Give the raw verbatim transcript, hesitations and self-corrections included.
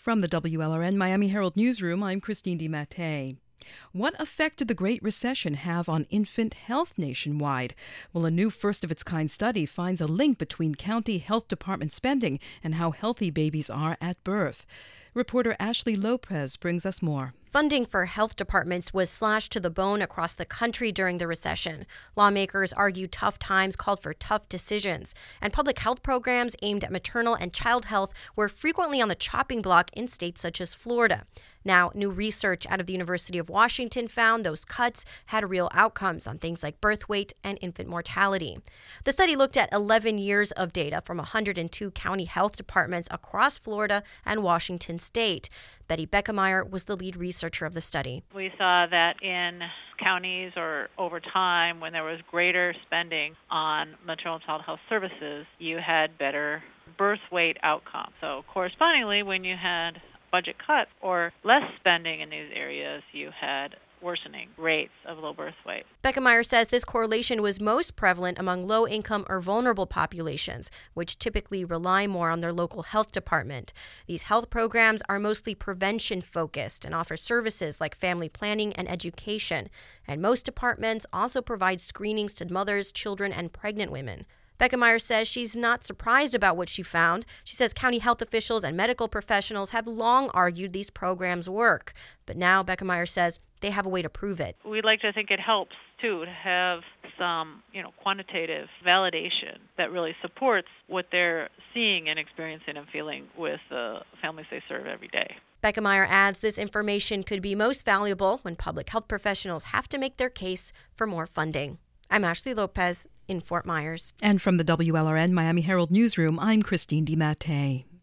From the W L R N Miami Herald Newsroom, I'm Christine DiMattei. What effect did the Great Recession have on infant health nationwide? Well, a new first-of-its-kind study finds a link between county health department spending and how healthy babies are at birth. Reporter Ashley Lopez brings us more. Funding for health departments was slashed to the bone across the country during the recession. Lawmakers argued tough times called for tough decisions, and public health programs aimed at maternal and child health were frequently on the chopping block in states such as Florida. Now, new research out of the University of Washington found those cuts had real outcomes on things like birth weight and infant mortality. The study looked at eleven years of data from one hundred two county health departments across Florida and Washington state. Betty Beckemeyer was the lead researcher of the study. We saw that in counties or over time, when there was greater spending on maternal and child health services, you had better birth weight outcomes. So correspondingly, when you had budget cuts or less spending in these areas, you had worsening rates of low birth weight. Beckemeyer says this correlation was most prevalent among low-income or vulnerable populations, which typically rely more on their local health department. These health programs are mostly prevention-focused and offer services like family planning and education, and most departments also provide screenings to mothers, children, and pregnant women. Beckemeyer says she's not surprised about what she found. She says county health officials and medical professionals have long argued these programs work. But now Beckemeyer says they have a way to prove it. We'd like to think it helps, too, to have some, you know, quantitative validation that really supports what they're seeing and experiencing and feeling with the families they serve every day. Beckemeyer adds this information could be most valuable when public health professionals have to make their case for more funding. I'm Ashley Lopez in Fort Myers. And from the W L R N Miami Herald Newsroom, I'm Christine DiMattei.